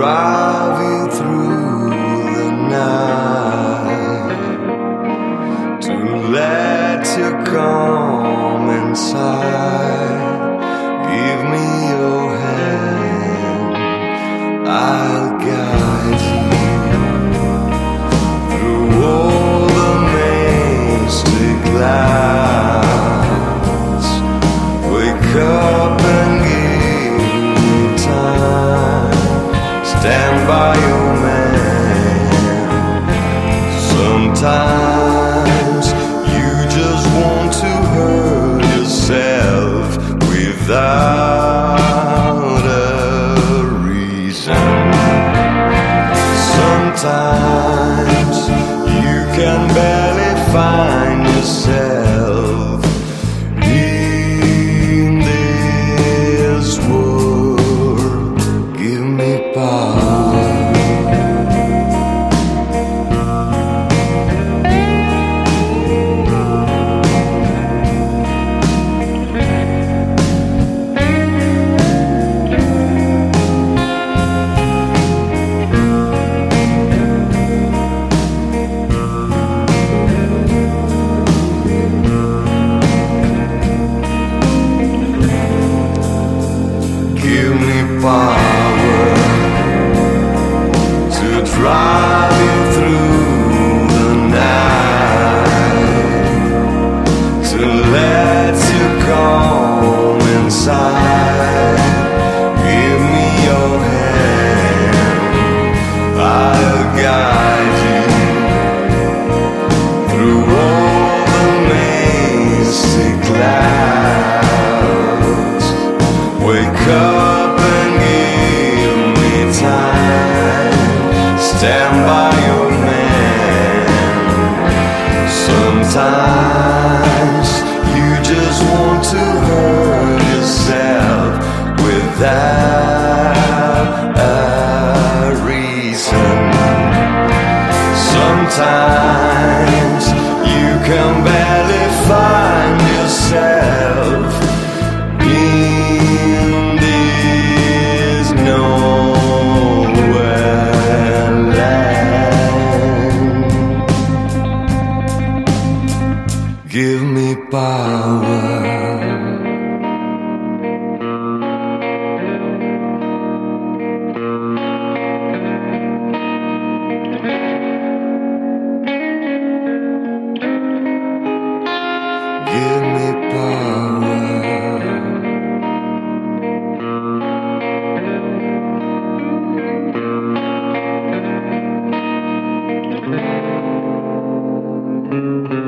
drive you through the night, to let you come inside. Give me your hand, I'll guide you through all the misty clouds. Wake up and give me time. Stand by your man. Sometimes you just want to hurt yourself without a reason. Sometimes you can barely find yourself in this world. Give me power. Give me power to drive you through the night, to let you come inside. Give me your hand, I'll guide you through all the misty clouds. Wake up and give me time. Stand by your man. Sometimes you just want to hurt yourself without a reason. Sometimes you can barely find yourself in this nowhere land. Give me power. Give me power.